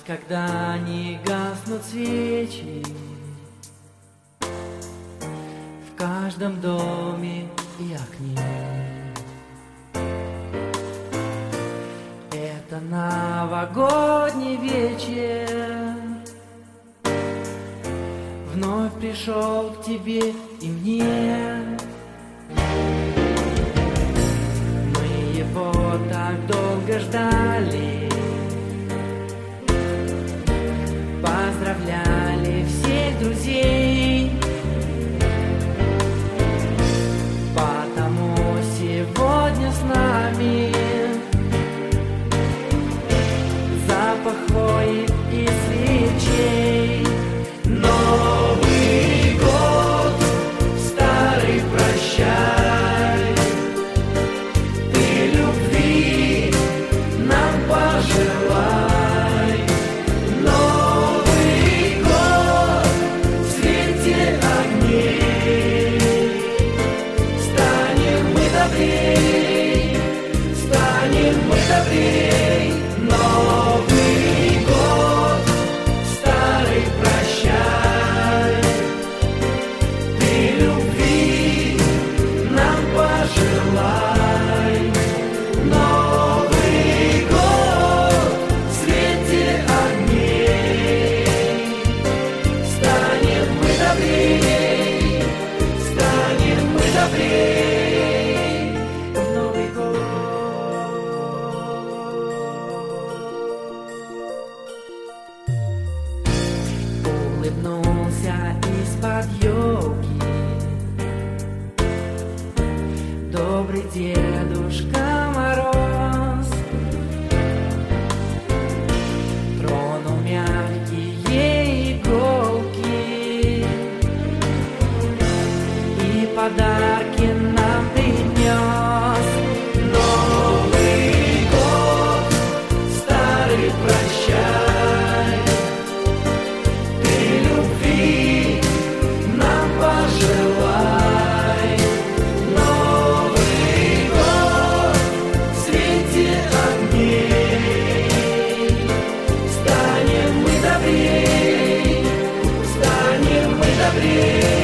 когда не гаснут свечи, в каждом доме и окне. Это новогодний вечер вновь пришел к тебе и мне. Мы его так долго ждали, поздравляли всех друзей, потому сегодня с нами запах хвои и свечей. Новый год, старый, прощай, ты любви нам пожелай. Новый год в свете огней, станем мы добрей, станем мы добрей. Новый год, старый, прощай, ты любви нам пожелай. Новый год в свете огней, станем мы добрей, станем мы добрей. В Новый год улыбнулся из-под елки добрый Дедушка Мороз, тронул мягкие иголки и подарки нам принес. Новый год, старый, прощай, ты любви нам пожелай. Новый год в свете огней, станем мы добрей, станем мы добрей.